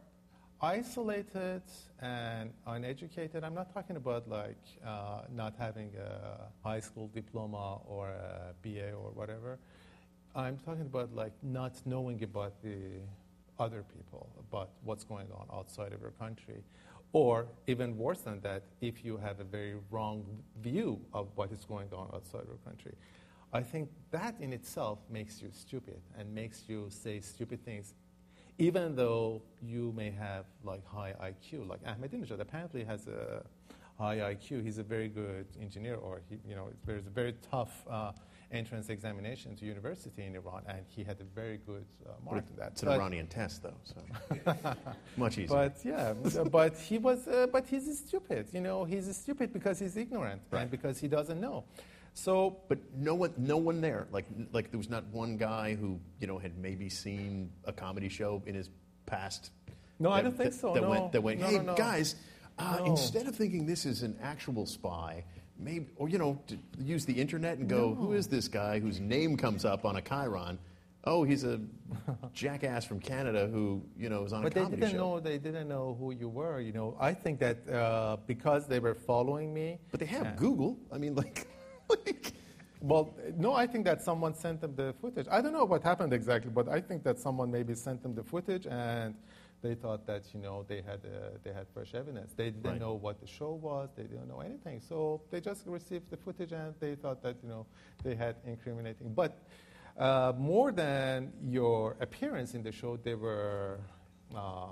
isolated and uneducated, I'm not talking about like uh, not having a high school diploma or a B A or whatever. I'm talking about like not knowing about the other people, about what's going on outside of your country. Or even worse than that, if you have a very wrong view of what is going on outside your country. I think that in itself makes you stupid and makes you say stupid things, even though you may have like high I Q. Like Ahmadinejad apparently has a high I Q. He's a very good engineer, or he, you know, there's a very tough uh, entrance examination to university in Iran, and he had a very good uh, mark in that. It's an But- Iranian test, though, so much easier. But yeah, but he was, uh, but he's stupid. You know, he's stupid because he's ignorant Right. and because he doesn't know. So But no one, no one there. Like, like there was not one guy who, you know, had maybe seen a comedy show in his past. No, I that- don't think that- so, That no. went, that went. No, Hey, no, no. guys, uh, No. instead of thinking this is an actual spy, maybe, or you know, to use the internet and go, who is this guy whose name comes up on a chyron? Oh, he's a jackass from Canada who, you know, is on But a they comedy didn't show. know. They didn't know who you were. You know, I think that uh, because they were following me. But they have Yeah. Google. I mean, like, like Well, no, I think that someone sent them the footage. I don't know what happened exactly, but I think that someone maybe sent them the footage, and they thought that you know they had uh, they had fresh evidence. They didn't Right. know what the show was. They didn't know anything. So they just received the footage, and they thought that you know they had incriminating. But uh, more than your appearance in the show, they were uh,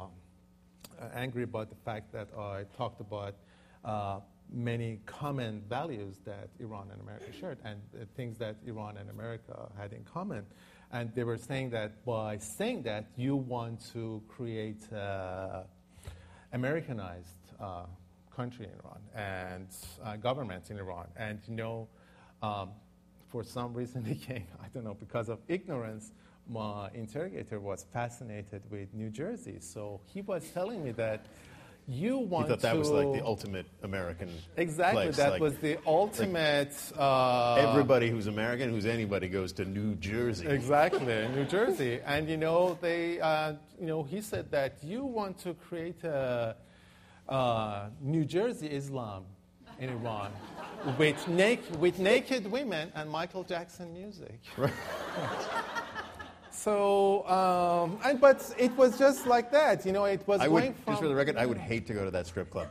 angry about the fact that I talked about uh, many common values that Iran and America shared, and uh, things that Iran and America had in common. And they were saying that by saying that, you want to create uh, Americanized uh, country in Iran and uh, government in Iran. And you know, um, for some reason, they came, I don't know, because of ignorance, my interrogator was fascinated with New Jersey. So he was telling me that you he want thought that to... was like the ultimate American Exactly, place. that like, was the ultimate... uh, everybody who's American, who's anybody, goes to New Jersey. Exactly, New Jersey. And, you know, they, uh, you know, he said that you want to create a uh, New Jersey Islam in Iran with, nak- with naked women and Michael Jackson music. Right. So, um, and, but it was just like that, you know, it was I going would, from... just for the record, I would hate to go to that strip club.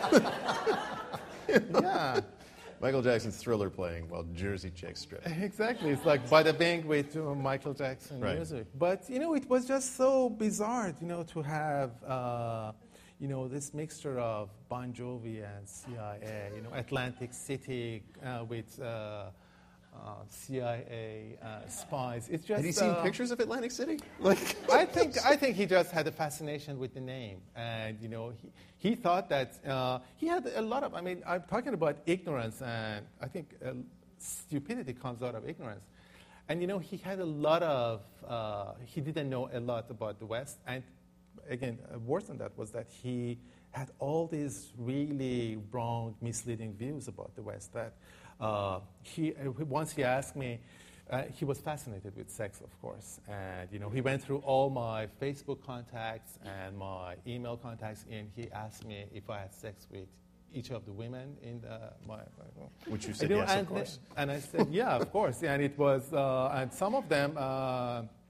Yeah. Michael Jackson's Thriller playing while Jersey chicks strip. Exactly. It's like Bada Bing with uh, Michael Jackson Right. music. But, you know, it was just so bizarre, you know, to have, uh, you know, this mixture of Bon Jovi and C I A, you know, Atlantic City uh, with uh, uh, C I A uh, spies. It's just... Had he seen uh, pictures of Atlantic City? Like, I think I think he just had a fascination with the name, and you know he, he thought that uh, he had a lot of. I mean, I'm talking about ignorance, and I think uh, stupidity comes out of ignorance. And you know he had a lot of. Uh, he didn't know a lot about the West, and again, uh, worse than that was that he had all these really wrong, misleading views about the West. That uh, he uh, once he asked me. Uh, he was fascinated with sex, of course, and you know he went through all my Facebook contacts and my email contacts, and he asked me if I had sex with each of the women in the, my, my. which you said You know, yes, and, of course. And I said, yeah, of course, yeah, and it was, uh, and some of them, uh,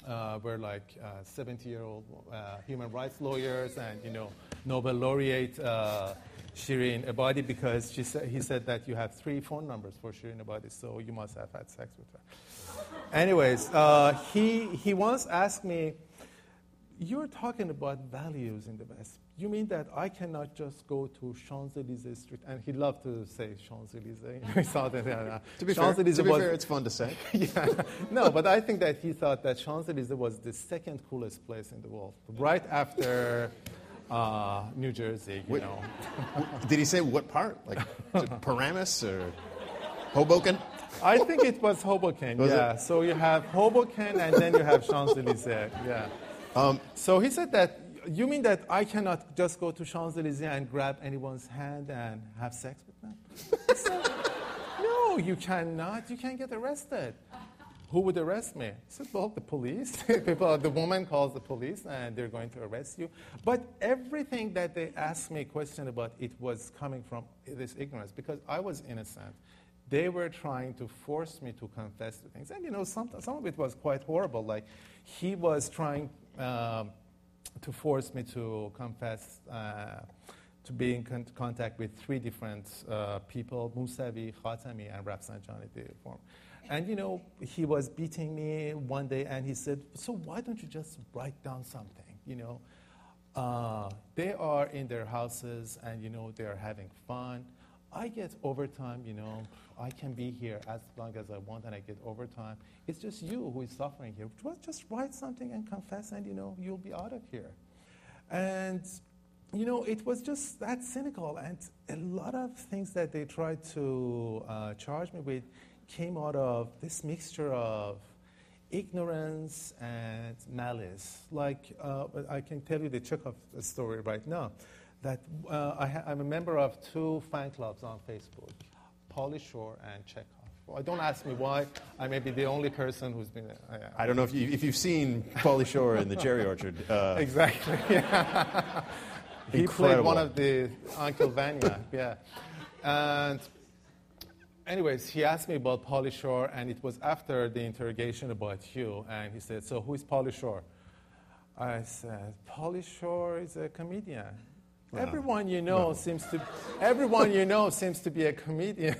uh, were like seventy-year-old uh, human rights lawyers and, you know, Nobel laureate uh, Shirin Ebadi, because she sa- he said that you have three phone numbers for Shirin Ebadi, so you must have had sex with her. Anyways, uh, he, he once asked me, you're talking about values in the West. You mean that I cannot just go to Champs-Élysées Street? And he loved to say Champs-Élysées. He thought that, uh, To be, fair, to be was, fair, it's fun to say. yeah. No, but I think that he thought that Champs-Élysées was the second coolest place in the world, right after uh, New Jersey, you Wait, know. Did he say what part? Like Paramus or Hoboken? I think it was Hoboken, Was yeah. it? So you have Hoboken and then you have Champs-Élysées, yeah. Um, So he said that, you mean that I cannot just go to Champs-Élysées and grab anyone's hand and have sex with them? I said, no, you cannot. You can get arrested. Who would arrest me? I said, well, the police. People, the woman calls the police and they're going to arrest you. But everything that they asked me a question about, it was coming from this ignorance because I was innocent. They were trying to force me to confess to things. And, you know, some, some of it was quite horrible. Like, he was trying um, to force me to confess uh, to be in con- contact with three different uh, people, Mousavi, Khatami, and Rafsanjani, the form. And, you know, he was beating me one day, and he said, so why don't you just write down something, you know? Uh, they are in their houses, and, you know, they are having fun. I get overtime, you know, I can be here as long as I want and I get overtime. It's just you who is suffering here. Just write something and confess and, you know, you'll be out of here. And, you know, it was just that cynical. And a lot of things that they tried to uh, charge me with came out of this mixture of ignorance and malice. Like, uh, I can tell you the Chekhov story right now. That uh, I ha- I'm a member of two fan clubs on Facebook, Pauly Shore and Chekhov. Well, don't ask me why. I may be the only person who's been. Uh, I don't know if, you, if you've seen Pauly Shore in the Cherry Orchard. Uh, exactly. Yeah. He played one of the Uncle Vanya. Yeah. And anyways, he asked me about Pauly Shore, and it was after the interrogation about you. And he said, "So who is Pauly Shore?" I said, "Pauly Shore is a comedian." Wow. Everyone you know wow. seems to, everyone you know seems to be a comedian.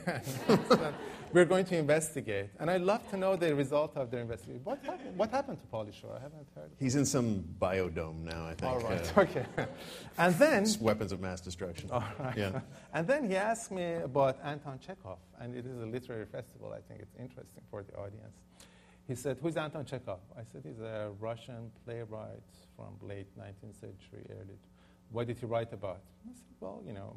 We're going to investigate, and I'd love to know the result of their investigation. What happened? What happened to Pauly Shore? I haven't heard. He's in some biodome now, I think. All right. Uh, okay. And then weapons of mass destruction. All right. Yeah. And then he asked me about Anton Chekhov, and it is a literary festival. I think it's interesting for the audience. He said, "Who's Anton Chekhov?" I said, "He's a Russian playwright from late nineteenth century, early." What did he write about? I said, well, you know,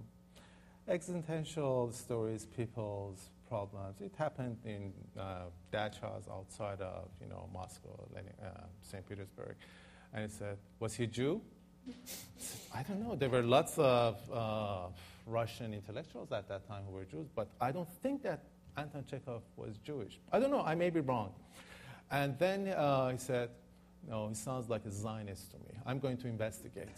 existential stories, people's problems. It happened in uh, dachas outside of, you know, Moscow, uh, Saint Petersburg. And he said, was he a Jew? I said, I don't know. There were lots of uh, Russian intellectuals at that time who were Jews, but I don't think that Anton Chekhov was Jewish. I don't know. I may be wrong. And then uh, he said, no, he sounds like a Zionist to me. I'm going to investigate.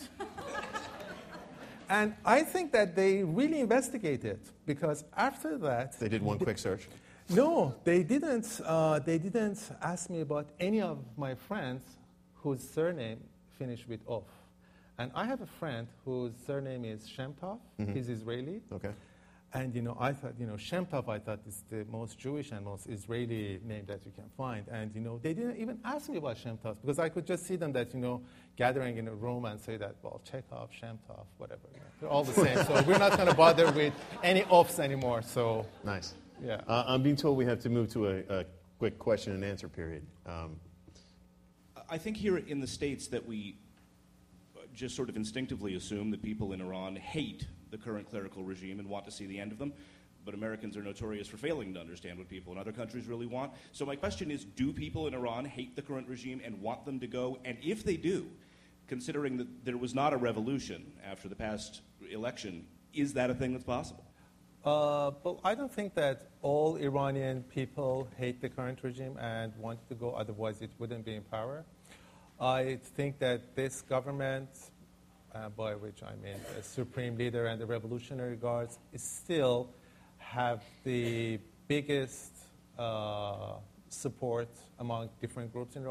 And I think that they really investigated, because after that... They did one quick search? No, they didn't. Uh, they didn't ask me about any of my friends whose surname finished with Of. And I have a friend whose surname is Shemtov. Mm-hmm. He's Israeli. Okay. And, you know, I thought, you know, Shemtov, I thought, is the most Jewish and most Israeli name that you can find. And, you know, they didn't even ask me about Shemtov, because I could just see them that, you know, gathering in a room and say that, well, Chekhov, Shemtov, whatever. You know, they're all the same. So we're not going to bother with any offs anymore. So nice. Yeah. Uh, I'm being told we have to move to a, a quick question and answer period. Um, I think here in the States that we just sort of instinctively assume that people in Iran hate the current clerical regime and want to see the end of them. But Americans are notorious for failing to understand what people in other countries really want. So my question is, do people in Iran hate the current regime and want them to go? And if they do, considering that there was not a revolution after the past election, is that a thing that's possible? Uh, well, I don't think that all Iranian people hate the current regime and want to go, otherwise it wouldn't be in power. I think that this government, uh, by which I mean the Supreme Leader and the Revolutionary Guards, is still have the biggest uh, support among different groups in Iran.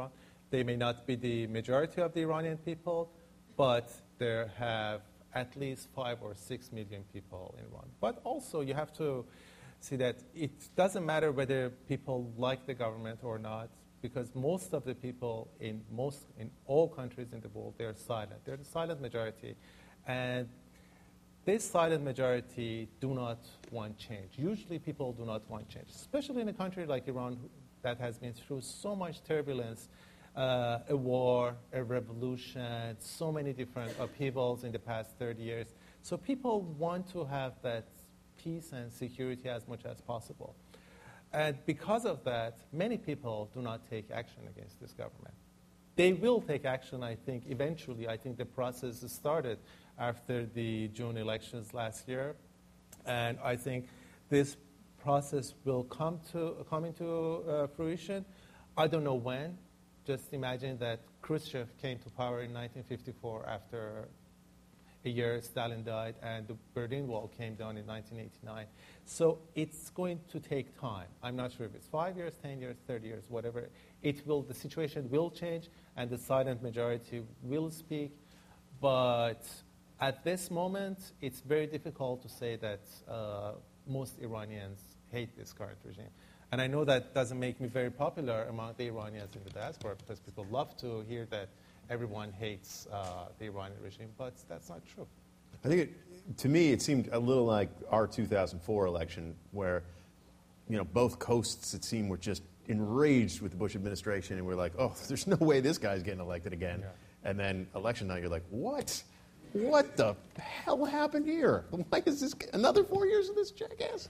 They may not be the majority of the Iranian people, but there have at least five or six million people in Iran. But also you have to see that it doesn't matter whether people like the government or not, because most of the people in most in all countries in the world, they're silent. They're the silent majority. And this silent majority do not want change. Usually people do not want change, especially in a country like Iran that has been through so much turbulence, uh, a war, a revolution, so many different upheavals in the past thirty years. So people want to have that peace and security as much as possible. And because of that, many people do not take action against this government. They will take action, I think, eventually. I think the process started after the June elections last year. And I think this process will come to come into uh, fruition. I don't know when. Just imagine that Khrushchev came to power in nineteen fifty-four after a year Stalin died, and the Berlin Wall came down in nineteen eighty-nine. So it's going to take time. I'm not sure if it's five years, ten years, thirty years, whatever. It will. The situation will change, and the silent majority will speak. But at this moment, it's very difficult to say that uh, most Iranians hate this current regime. And I know that doesn't make me very popular among the Iranians in the diaspora, because people love to hear that everyone hates uh, the Iranian regime, but that's not true. I think, it, to me, it seemed a little like our two thousand four election, where, you know, both coasts, it seemed, were just enraged with the Bush administration, and we're like, oh, there's no way this guy's getting elected again. Yeah. And then election night, you're like, what? What the hell happened here? Why is this another four years of this jackass?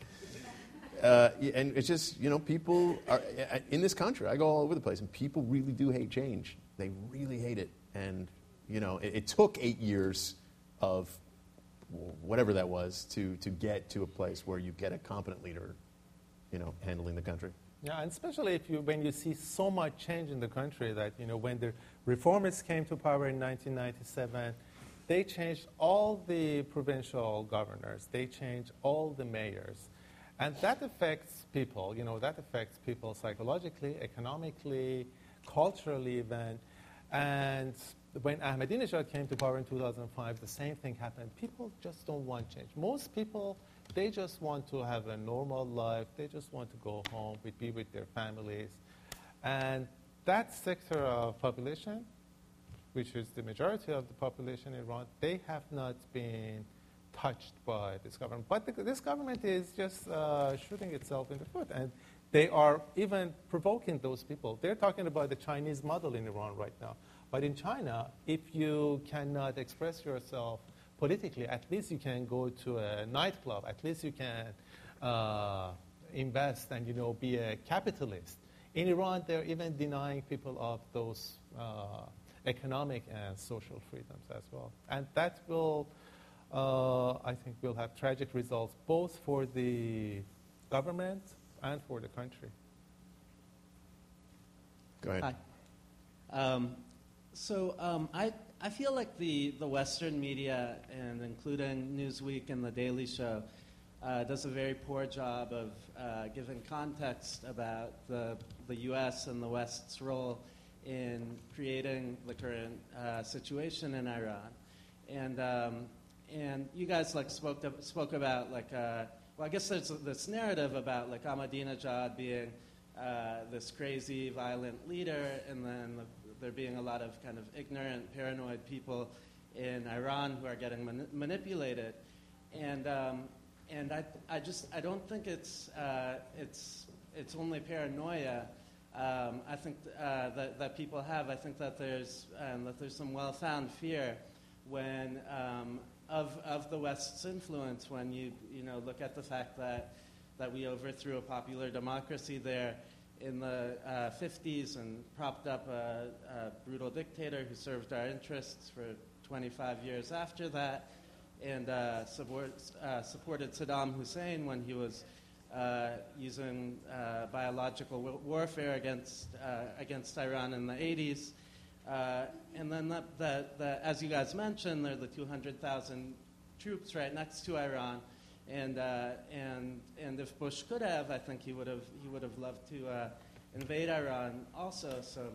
Uh, and it's just, you know, people are in this country. I go all over the place, and people really do hate change. They really hate it. And, you know, it, it took eight years of whatever that was to, to get to a place where you get a competent leader, you know, handling the country. Yeah, and especially if you, when you see so much change in the country that, you know, when the reformists came to power in nineteen ninety-seven, they changed all the provincial governors. They changed all the mayors. And that affects people, you know, that affects people psychologically, economically, culturally even. And when Ahmadinejad came to power in two thousand five, the same thing happened. People just don't want change. Most people, they just want to have a normal life. They just want to go home, be with their families. And that sector of population, which is the majority of the population in Iran, they have not been touched by this government. But the, this government is just uh, shooting itself in the foot. And they are even provoking those people. They're talking about the Chinese model in Iran right now. But in China, if you cannot express yourself politically, at least you can go to a nightclub. At least you can uh, invest and, you know, be a capitalist. In Iran, they're even denying people of those uh, economic and social freedoms as well. And that will, uh, I think, will have tragic results both for the government and for the country. Go ahead. Hi. Um, so um, I, I feel like the, the Western media, and including Newsweek and The Daily Show, uh, does a very poor job of uh, giving context about the, the U S and the West's role in creating the current uh, situation in Iran. And, um, and you guys like spoke, to, spoke about like... Uh, Well, I guess there's this narrative about like Ahmadinejad being uh, this crazy, violent leader, and then the, there being a lot of kind of ignorant, paranoid people in Iran who are getting mani- manipulated, and um, and I I just I don't think it's uh, it's it's only paranoia. Um, I think uh, that that people have. I think that there's um, that there's some well-founded fear when. Um, Of, of the West's influence when you you know look at the fact that that we overthrew a popular democracy there in the uh, fifties and propped up a, a brutal dictator who served our interests for twenty-five years after that, and uh, support, uh, supported Saddam Hussein when he was uh, using uh, biological w- warfare against uh, against Iran in the eighties. Uh, and then, the, the, the, as you guys mentioned, there are the two hundred thousand troops right next to Iran, and uh, and and if Bush could have, I think he would have he would have loved to uh, invade Iran also. So,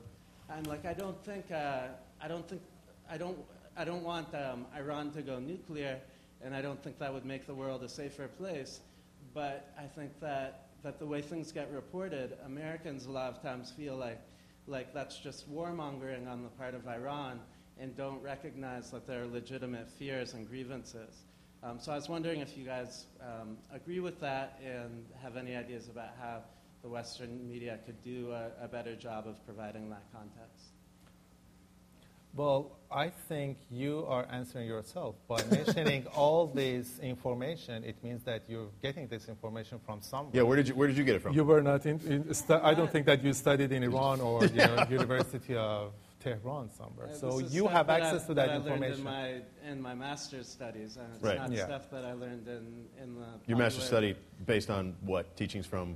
And like, I don't think, uh, I don't think, I don't, I don't want um, Iran to go nuclear, and I don't think that would make the world a safer place. But I think that, that the way things get reported, Americans a lot of times feel like, like that's just warmongering on the part of Iran, and don't recognize that there are legitimate fears and grievances. Um, so I was wondering if you guys um, agree with that and have any ideas about how the Western media could do a, a better job of providing that context. Well, I think you are answering yourself. By mentioning all this information, it means that you're getting this information from somewhere. Yeah, where did you, where did you get it from? You were not in, in stu- I don't think that you studied in Iran or you know, University of Tehran somewhere. Uh, so this is you stuff have that access I, to that, that information. I learned in my, in my master's studies, and it's Right. not Yeah. stuff that I learned in, in the Your master's popular- study based on what? Teachings from?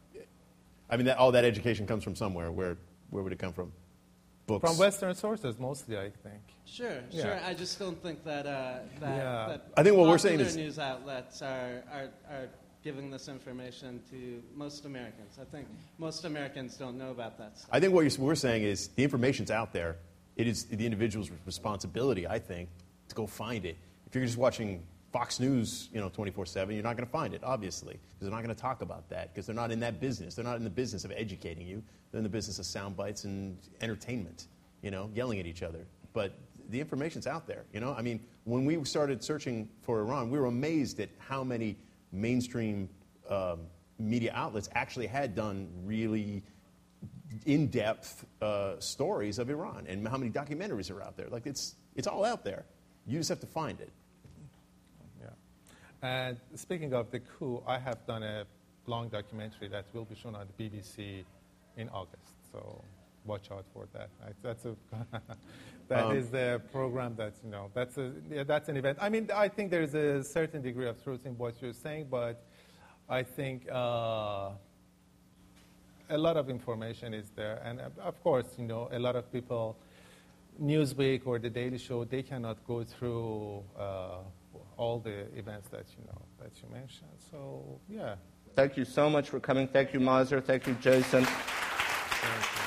I mean, that, all that education comes from somewhere. Where where would it come from? Books. From Western sources, mostly, I think. Sure, Yeah. sure. I just don't think that uh, that, Yeah. that I think what we're popular saying is- news outlets are, are are giving this information to most Americans. I think most Americans don't know about that stuff. I think what you're, we're saying is the information's out there. It is the individual's responsibility, I think, to go find it. If you're just watching Fox News, you know, twenty-four seven, you're not going to find it, obviously, because they're not going to talk about that, because they're not in that business. They're not in the business of educating you. They're in the business of sound bites and entertainment, you know, yelling at each other. But the information's out there, you know. I mean, when we started searching for Iran, we were amazed at how many mainstream um, media outlets actually had done really in-depth uh, stories of Iran, and how many documentaries are out there. Like, it's it's all out there. You just have to find it. Yeah. And speaking of the coup, I have done a long documentary that will be shown on the B B C in August. So watch out for that. I, that's a that Um, is the program that you know. That's a yeah, that's an event. I mean, I think there is a certain degree of truth in what you're saying, but I think uh, a lot of information is there, and uh, of course, you know, a lot of people. Newsweek or The Daily Show, they cannot go through uh, all the events that you know that you mentioned. So yeah. Thank you so much for coming. Thank you, Mazhar. Thank you, Jason. Thank you.